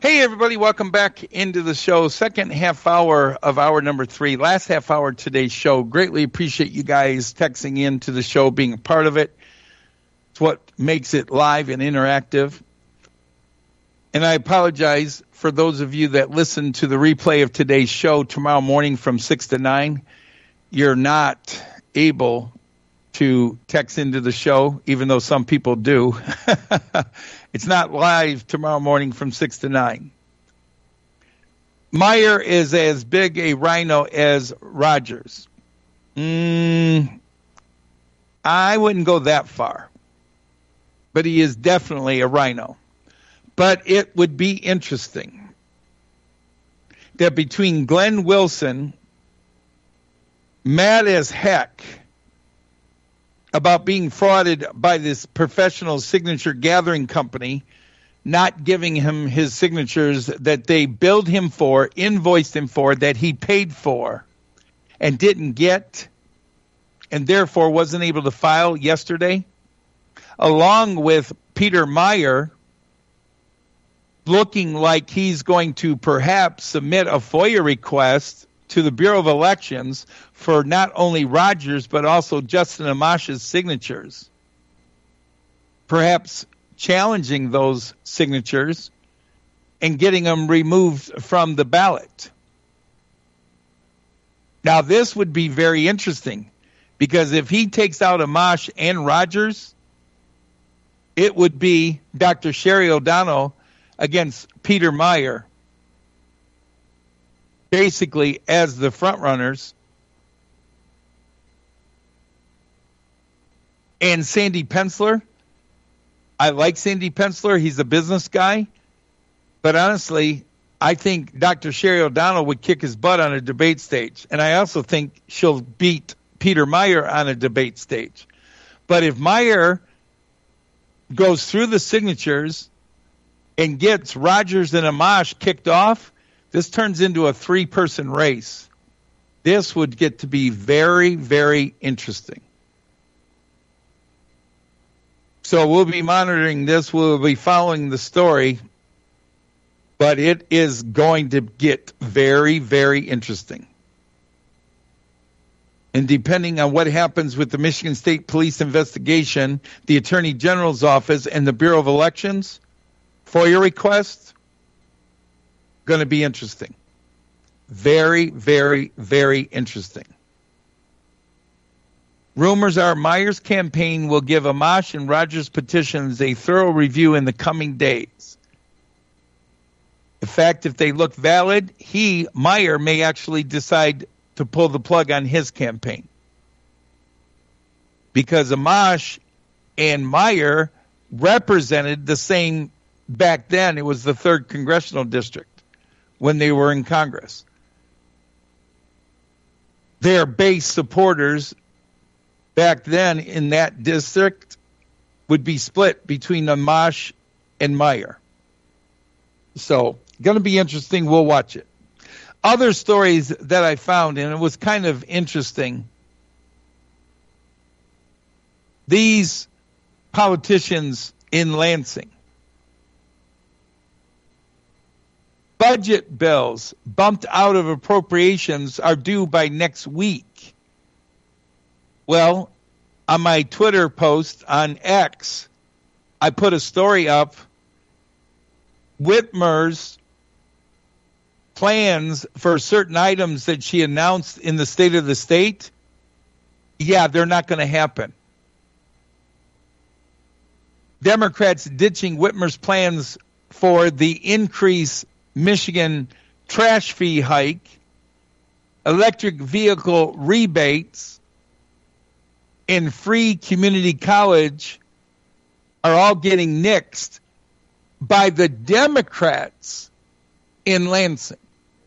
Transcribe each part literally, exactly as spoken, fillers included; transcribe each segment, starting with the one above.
Hey, everybody, welcome back into the show. Second half hour of hour number three. Last half hour of today's show. Greatly appreciate you guys texting in to the show, being a part of it. It's what makes it live and interactive. And I apologize for those of you that listen to the replay of today's show tomorrow morning from six to nine. You're not able to text into the show, even though some people do. It's not live tomorrow morning from six to nine. Meyer is as big a rhino as Rogers. Mm, I wouldn't go that far. But he is definitely a rhino. But it would be interesting that between Glenn Wilson, mad as heck about being frauded by this professional signature gathering company, not giving him his signatures that they billed him for, invoiced him for, that he paid for, and didn't get, and therefore wasn't able to file yesterday, along with Peter Meyer looking like he's going to perhaps submit a FOIA request to the Bureau of Elections for not only Rogers, but also Justin Amash's signatures, perhaps challenging those signatures and getting them removed from the ballot. Now, this would be very interesting, because if he takes out Amash and Rogers, it would be Doctor Sherry O'Donnell against Peter Meyer, basically as the front runners. And Sandy Pensler, I like Sandy Pensler. He's a business guy. But honestly, I think Doctor Sherry O'Donnell would kick his butt on a debate stage. And I also think she'll beat Peter Meyer on a debate stage. But if Meyer goes through the signatures and gets Rogers and Amash kicked off, this turns into a three-person race. This would get to be very, very interesting. So we'll be monitoring this. We'll be following the story. But it is going to get very, very interesting. And depending on what happens with the Michigan State Police investigation, the Attorney General's office, and the Bureau of Elections, FOIA request, going to be interesting. Very, very, very interesting. Rumors are Meyer's campaign will give Amash and Rogers' petitions a thorough review in the coming days. In fact, if they look valid, he, Meyer, may actually decide to pull the plug on his campaign. Because Amash and Meyer represented the same back then. It was the third congressional district when they were in Congress. Their base supporters back then in that district would be split between Amash and Meyer. So, going to be interesting. We'll watch it. Other stories that I found, and it was kind of interesting. These politicians in Lansing, budget bills bumped out of appropriations are due by next week. Well, on my Twitter post on X, I put a story up. Whitmer's plans for certain items that she announced in the State of the State, yeah, they're not going to happen. Democrats ditching Whitmer's plans for the increased Michigan trash fee hike, electric vehicle rebates, and free community college are all getting nixed by the Democrats in Lansing.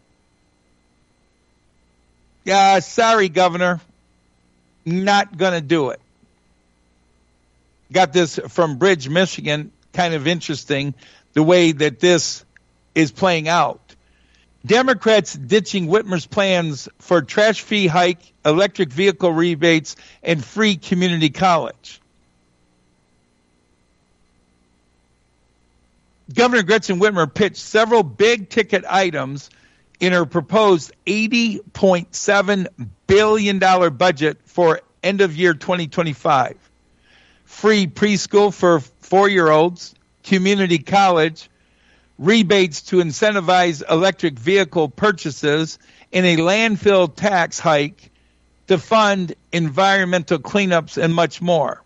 Yeah, sorry, Governor. Not going to do it. Got this from Bridge, Michigan. Kind of interesting the way that this is playing out. Democrats ditching Whitmer's plans for trash fee hike, electric vehicle rebates, and free community college. Governor Gretchen Whitmer pitched several big-ticket items in her proposed eighty point seven billion dollars budget for end of year twenty twenty-five. Free preschool for four-year-olds, community college, rebates to incentivize electric vehicle purchases, and a landfill tax hike to fund environmental cleanups and much more.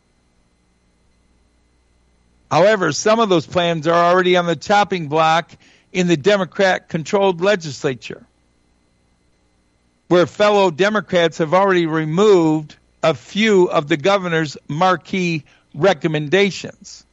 However, some of those plans are already on the chopping block in the Democrat-controlled legislature, where fellow Democrats have already removed a few of the governor's marquee recommendations.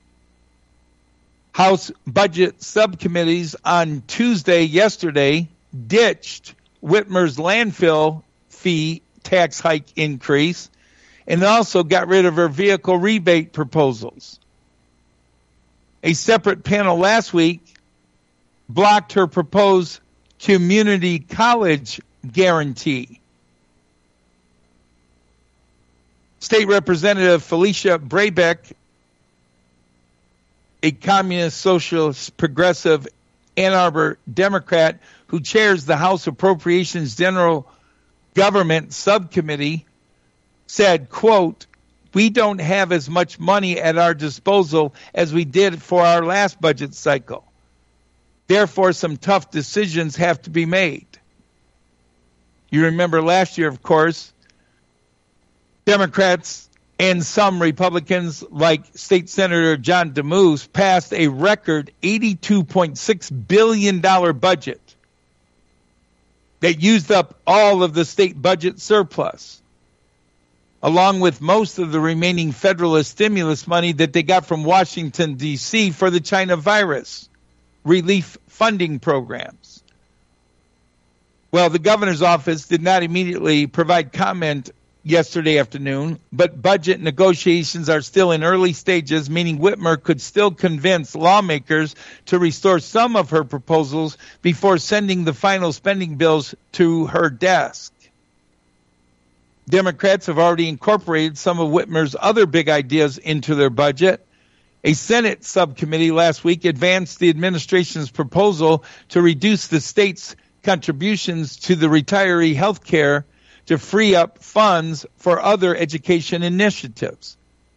House budget subcommittees on Tuesday, yesterday, ditched Whitmer's landfill fee tax hike increase and also got rid of her vehicle rebate proposals. A separate panel last week blocked her proposed community college guarantee. State Representative Felicia Brabeck, a communist, socialist, progressive Ann Arbor Democrat who chairs the House Appropriations General Government Subcommittee, said, quote, "We don't have as much money at our disposal as we did for our last budget cycle. Therefore, some tough decisions have to be made." You remember last year, of course, Democrats and some Republicans, like State Senator John DeMoose, passed a record eighty-two point six billion dollars budget that used up all of the state budget surplus, along with most of the remaining federalist stimulus money that they got from Washington, D C for the China virus relief funding programs. Well, the governor's office did not immediately provide comment yesterday afternoon, but budget negotiations are still in early stages, meaning Whitmer could still convince lawmakers to restore some of her proposals before sending the final spending bills to her desk. Democrats have already incorporated some of Whitmer's other big ideas into their budget. A Senate subcommittee last week advanced the administration's proposal to reduce the state's contributions to the retiree health care to free up funds for other education initiatives.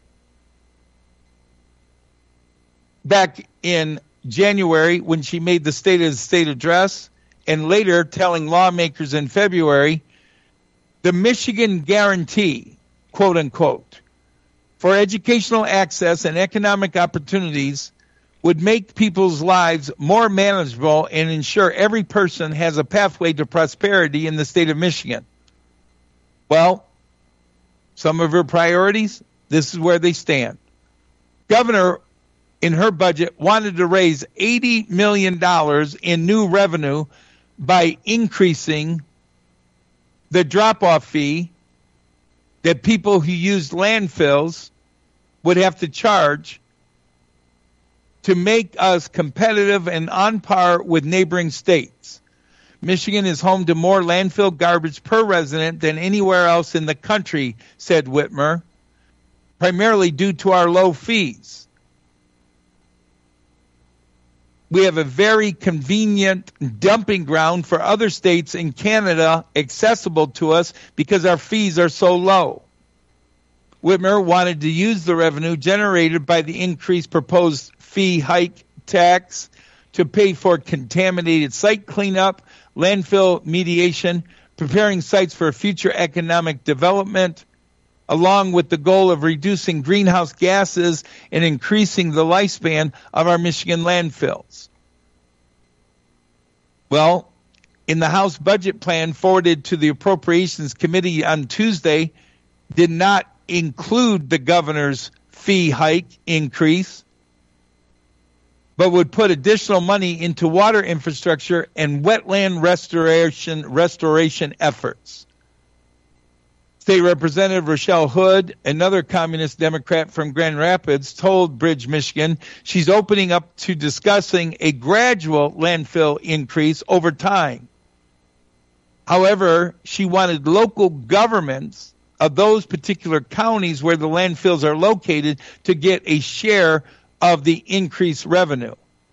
Back in January, when she made the State of the State address, and later telling lawmakers in February, the Michigan guarantee, quote unquote, for educational access and economic opportunities would make people's lives more manageable and ensure every person has a pathway to prosperity in the state of Michigan. Well, some of her priorities, this is where they stand. Governor, in her budget, wanted to raise eighty million dollars in new revenue by increasing the drop-off fee that people who used landfills would have to charge to make us competitive and on par with neighboring states. Michigan is home to more landfill garbage per resident than anywhere else in the country, said Whitmer, primarily due to our low fees. We have a very convenient dumping ground for other states in Canada accessible to us because our fees are so low. Whitmer wanted to use the revenue generated by the increased proposed fee hike tax to pay for contaminated site cleanup, landfill mediation, preparing sites for future economic development, along with the goal of reducing greenhouse gases and increasing the lifespan of our Michigan landfills. Well, in the House budget plan forwarded to the Appropriations Committee on Tuesday, did not include the governor's fee hike increase, but would put additional money into water infrastructure and wetland restoration restoration efforts. State Representative Rochelle Hood, another communist Democrat from Grand Rapids, told Bridge, Michigan, she's opening up to discussing a gradual landfill increase over time. However, she wanted local governments of those particular counties where the landfills are located to get a share of the increased revenue.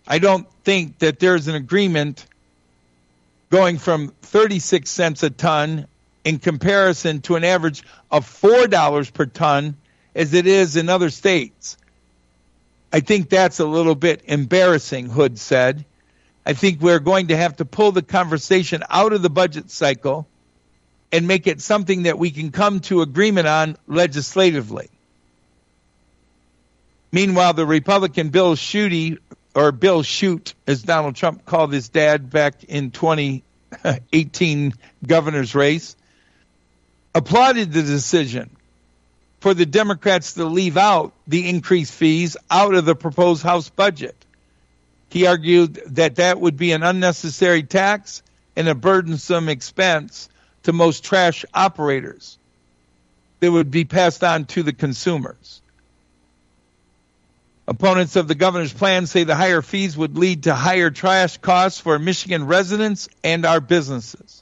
I don't think that there's an agreement going from thirty-six cents a ton in comparison to an average of four dollars per ton as it is in other states. I think that's a little bit embarrassing, Hood said. I think we're going to have to pull the conversation out of the budget cycle and make it something that we can come to agreement on legislatively. Meanwhile, the Republican Bill Schuette, or Bill Shoot, as Donald Trump called his dad back in twenty eighteen governor's race, applauded the decision for the Democrats to leave out the increased fees out of the proposed House budget. He argued that that would be an unnecessary tax and a burdensome expense to most trash operators that would be passed on to the consumers. Opponents of the governor's plan say the higher fees would lead to higher trash costs for Michigan residents and our businesses.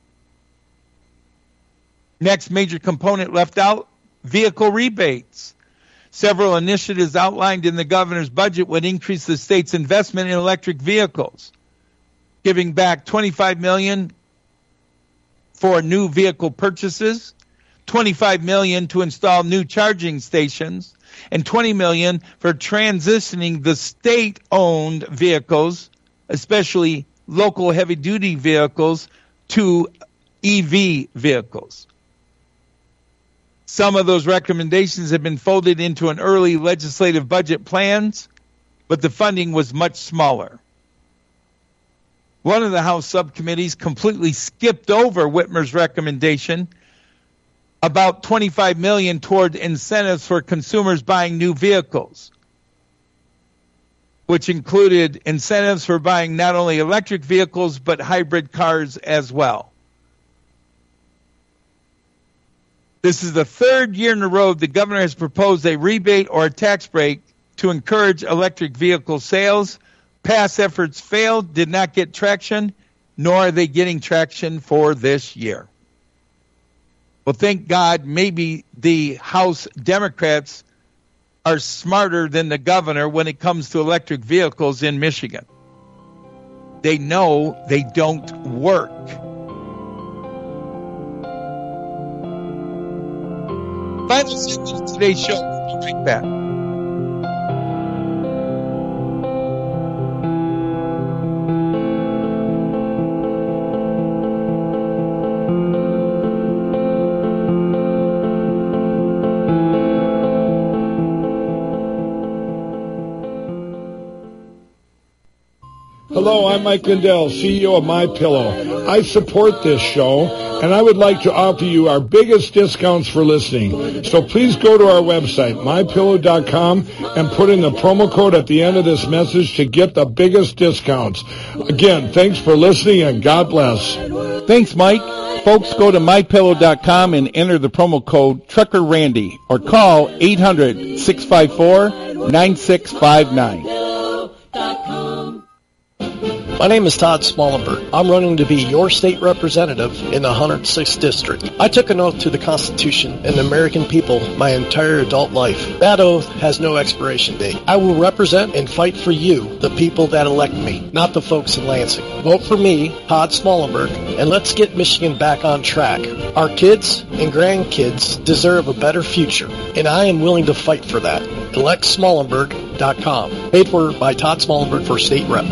Next major component left out, vehicle rebates. Several initiatives outlined in the governor's budget would increase the state's investment in electric vehicles, giving back twenty-five million dollars for new vehicle purchases, twenty-five million dollars to install new charging stations, and twenty million dollars for transitioning the state-owned vehicles, especially local heavy-duty vehicles, to E V vehicles. Some of those recommendations have been folded into an early legislative budget plans, but the funding was much smaller. One of the House subcommittees completely skipped over Whitmer's recommendation about twenty-five million dollars toward incentives for consumers buying new vehicles, which included incentives for buying not only electric vehicles but hybrid cars as well. This is the third year in a row the governor has proposed a rebate or a tax break to encourage electric vehicle sales. Past efforts failed, did not get traction, nor are they getting traction for this year. Well, thank God maybe the House Democrats are smarter than the governor when it comes to electric vehicles in Michigan. They know they don't work. Final segment of today's show. We'll be right back. Hello, I'm Mike Lindell, C E O of MyPillow. I support this show, and I would like to offer you our biggest discounts for listening. So please go to our website, my pillow dot com, and put in the promo code at the end of this message to get the biggest discounts. Again, thanks for listening, and God bless. Thanks, Mike. Folks, go to my pillow dot com and enter the promo code Trucker Randy, or call eight hundred, six five four, nine six five nine. My name is Todd Smallenberg. I'm running to be your state representative in the one hundred sixth District. I took an oath to the Constitution and the American people my entire adult life. That oath has no expiration date. I will represent and fight for you, the people that elect me, not the folks in Lansing. Vote for me, Todd Smallenberg, and let's get Michigan back on track. Our kids and grandkids deserve a better future, and I am willing to fight for that. elect smallenberg dot com. Paid for by Todd Smallenberg for state rep.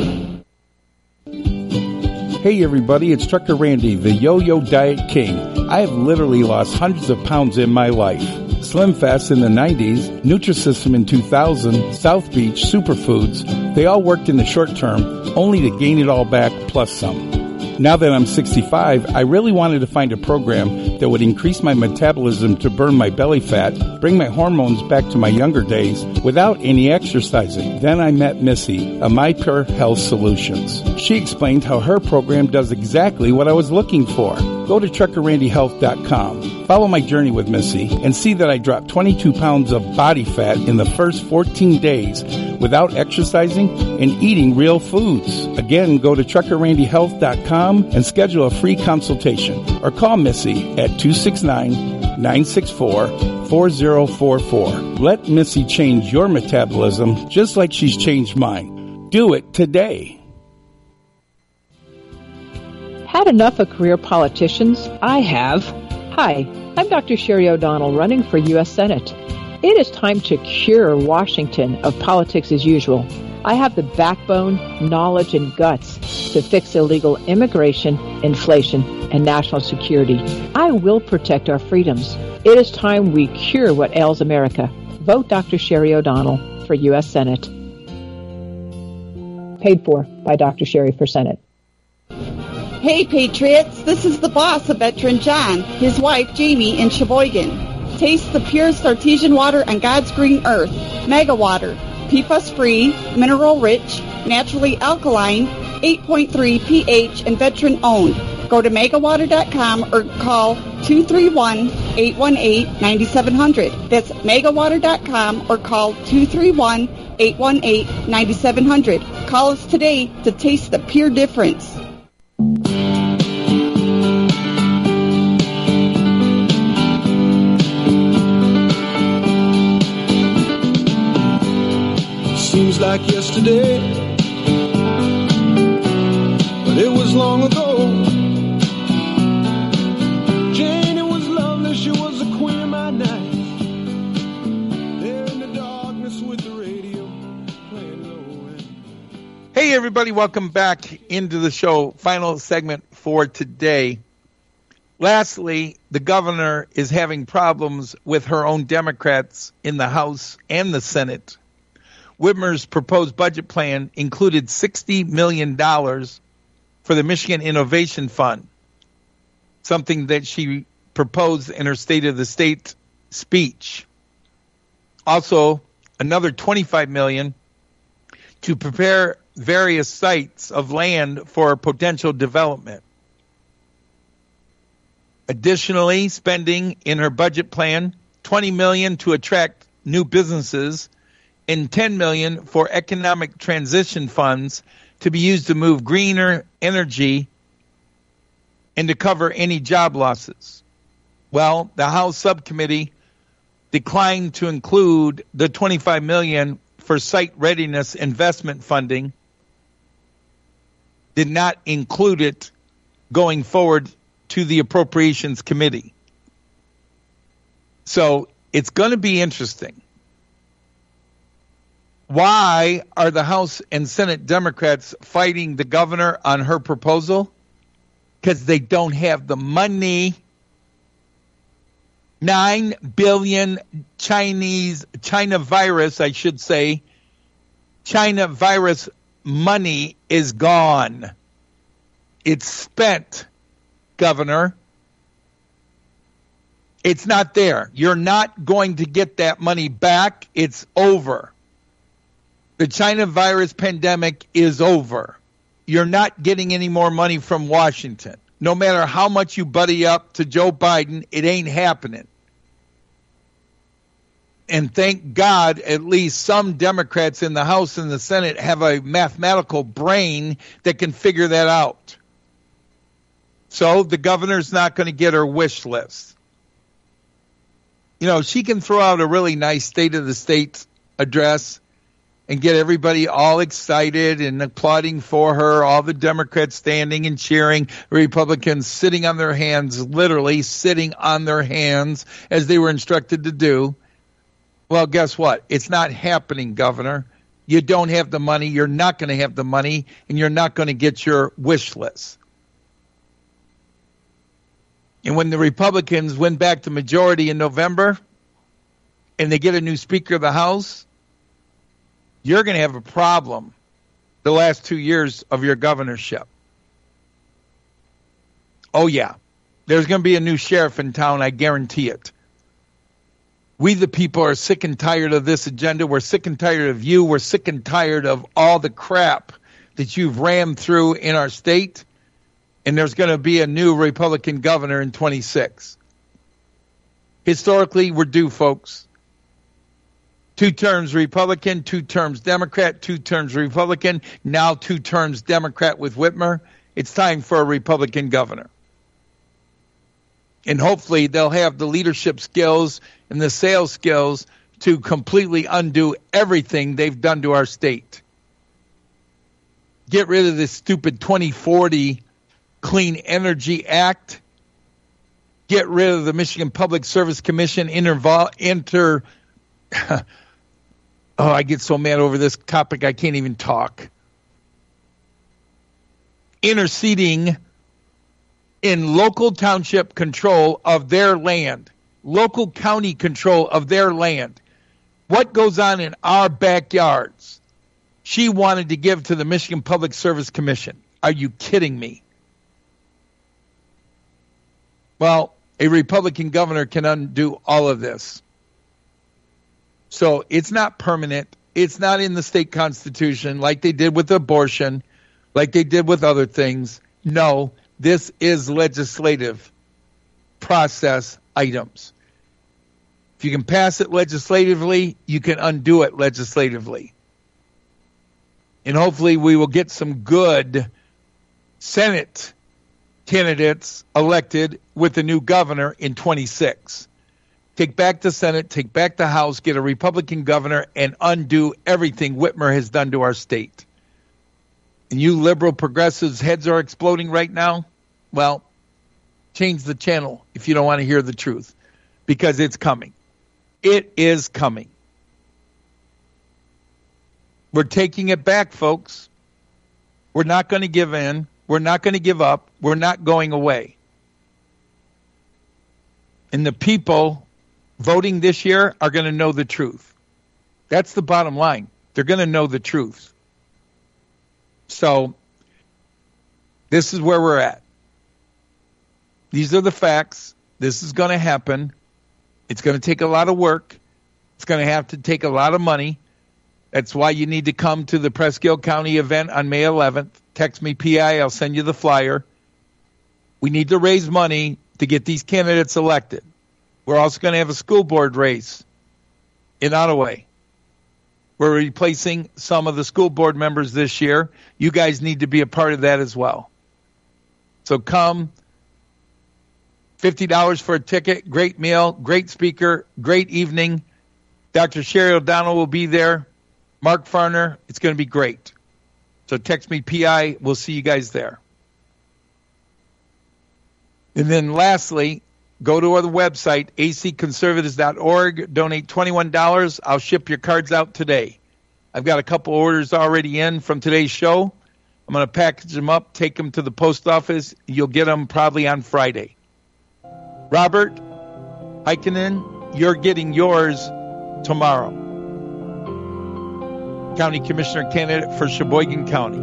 Hey everybody, it's Trucker Randy, the Yo-Yo Diet King. I have literally lost hundreds of pounds in my life. Slim Fast in the nineties, Nutrisystem in two thousand, South Beach, Superfoods, they all worked in the short term, only to gain it all back plus some. Now that I'm sixty-five, I really wanted to find a program that would increase my metabolism to burn my belly fat, bring my hormones back to my younger days without any exercising. Then I met Missy, a MyPure Health Solutions. She explained how her program does exactly what I was looking for. Go to trucker randy health dot com. Follow my journey with Missy and see that I dropped twenty-two pounds of body fat in the first fourteen days without exercising and eating real foods. Again, go to trucker randy health dot com and schedule a free consultation or call Missy at two six nine, nine six four, four zero four four. Let Missy change your metabolism just like she's changed mine. Do it today. Had enough of career politicians? I have. Hi, I'm Doctor Sherry O'Donnell running for U S Senate. It is time to cure Washington of politics as usual. I have the backbone, knowledge, and guts to fix illegal immigration, inflation, and national security. I will protect our freedoms. It is time we cure what ails America. Vote Doctor Sherry O'Donnell for U S Senate. Paid for by Doctor Sherry for Senate. Hey, Patriots, this is the boss of Veteran John, his wife, Jamie, in Sheboygan. Taste the purest artesian water on God's green earth, Mega Water. P F A S-free, mineral-rich, naturally alkaline, eight point three pH, and veteran-owned. Go to mega water dot com or call two three one, eight one eight, nine seven zero zero. That's mega water dot com or call two three one, eight one eight, nine seven zero zero. Call us today to taste the pure difference. Seems like yesterday, but it was long ago. Jane, it was lovely, she was the queen of my night. There in the darkness with the radio playing low. And... Hey everybody, welcome back into the show. Final segment for today. Lastly, the governor is having problems with her own Democrats in the House and the Senate. Whitmer's proposed budget plan included sixty million dollars for the Michigan Innovation Fund, something that she proposed in her State of the State speech. Also, another twenty-five million dollars to prepare various sites of land for potential development. Additionally, spending in her budget plan, twenty million dollars to attract new businesses, and ten million dollars for economic transition funds to be used to move greener energy and to cover any job losses. Well, the House subcommittee declined to include the twenty-five million dollars for site readiness investment funding, did not include it going forward to the Appropriations Committee. So it's going to be interesting. Why are the House and Senate Democrats fighting the governor on her proposal? Because they don't have the money. Nine billion Chinese, China virus, I should say, China virus money is gone. It's spent, Governor. It's not there. You're not going to get that money back. It's over. The China virus pandemic is over. You're not getting any more money from Washington. No matter how much you buddy up to Joe Biden, it ain't happening. And thank God at least some Democrats in the House and the Senate have a mathematical brain that can figure that out. So the governor's not going to get her wish list. You know, she can throw out a really nice State of the State address and get everybody all excited and applauding for her, all the Democrats standing and cheering, Republicans sitting on their hands, literally sitting on their hands as they were instructed to do. Well, guess what? It's not happening, Governor. You don't have the money, you're not going to have the money, and you're not going to get your wish list. And when the Republicans win back the majority in November and they get a new Speaker of the House, you're going to have a problem the last two years of your governorship. Oh, yeah. There's going to be a new sheriff in town, I guarantee it. We, the people, are sick and tired of this agenda. We're sick and tired of you. We're sick and tired of all the crap that you've rammed through in our state. And there's going to be a new Republican governor in twenty-six. Historically, we're due, folks. Two terms Republican, two terms Democrat, two terms Republican, now two terms Democrat with Whitmer. It's time for a Republican governor. And hopefully they'll have the leadership skills and the sales skills to completely undo everything they've done to our state. get rid of this stupid twenty forty Clean Energy Act, get rid of the Michigan Public Service Commission, intervol, inter, oh, I get so mad over this topic I can't even talk. Interceding in local township control of their land, local county control of their land. What goes on in our backyards, she wanted to give to the Michigan Public Service Commission. Are you kidding me? Well, a Republican governor can undo all of this. So it's not permanent. It's not in the state constitution like they did with abortion, like they did with other things. No, this is legislative process items. If you can pass it legislatively, you can undo it legislatively. And hopefully we will get some good Senate candidates elected with the new governor in twenty-six. Take back the Senate, take back the House, get a Republican governor, and undo everything Whitmer has done to our state. And you liberal progressives' heads are exploding right now? Well, change the channel if you don't want to hear the truth, because it's coming. It is coming. We're taking it back, folks. We're not going to give in. We're not going to give up. We're not going away. And the people voting this year are going to know the truth. That's the bottom line. They're going to know the truth. So this is where we're at. These are the facts. This is going to happen. It's going to take a lot of work. It's going to have to take a lot of money. That's why you need to come to the Presque County event on May eleventh. Text me P I. I'll send you the flyer. We need to raise money to get these candidates elected. We're also going to have a school board race in Ottawa. We're replacing some of the school board members this year. You guys need to be a part of that as well. So come. fifty dollars for a ticket. Great meal. Great speaker. Great evening. Doctor Sherry O'Donnell will be there. Mark Farner. It's going to be great. So text me P I. We'll see you guys there. And then lastly, go to our website, a c conservatives dot org. Donate twenty-one dollars. I'll ship your cards out today. I've got a couple orders already in from today's show. I'm going to package them up, take them to the post office. You'll get them probably on Friday. Robert Heikkinen, you're getting yours tomorrow. County Commissioner candidate for Sheboygan County.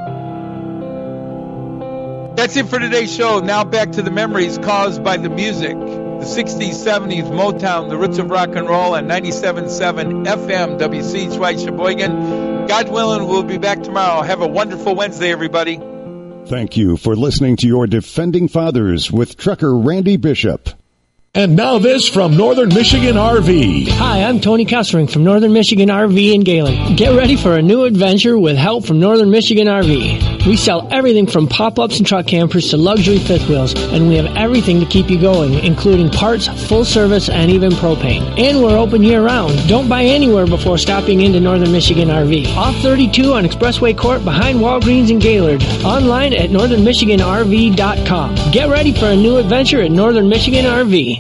That's it for today's show. Now back to the memories caused by the music. The sixties, seventies, Motown, the roots of rock and roll, and ninety-seven point seven F M W C H Y Sheboygan. God willing, we'll be back tomorrow. Have a wonderful Wednesday, everybody. Thank you for listening to your Defending Fathers with trucker Randy Bishop. And now this from Northern Michigan R V. Hi, I'm Tony Kessering from Northern Michigan R V in Gaylord. Get ready for a new adventure with help from Northern Michigan R V. We sell everything from pop-ups and truck campers to luxury fifth wheels, and we have everything to keep you going, including parts, full service, and even propane. And we're open year-round. Don't buy anywhere before stopping into Northern Michigan R V. Off thirty-two on Expressway Court behind Walgreens in Gaylord. Online at northern michigan r v dot com. Get ready for a new adventure at Northern Michigan R V.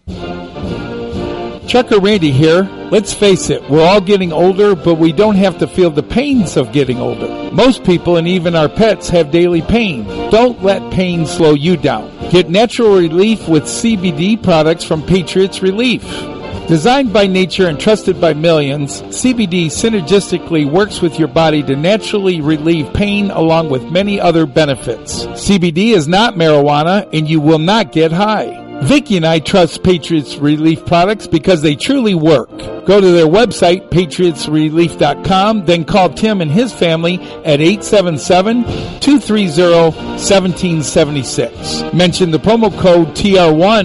Trucker Randy here. Let's face it, we're all getting older, but we don't have to feel the pains of getting older. Most people and even our pets have daily pain. Don't let pain slow you down. Get natural relief with C B D products from Patriots Relief. Designed by nature and trusted by millions, C B D synergistically works with your body to naturally relieve pain along with many other benefits. C B D is not marijuana and you will not get high. Vicki and I trust Patriots Relief products because they truly work. Go to their website, patriots relief dot com, then call Tim and his family at eight seven seven, two three zero, one seven seven six. Mention the promo code T R one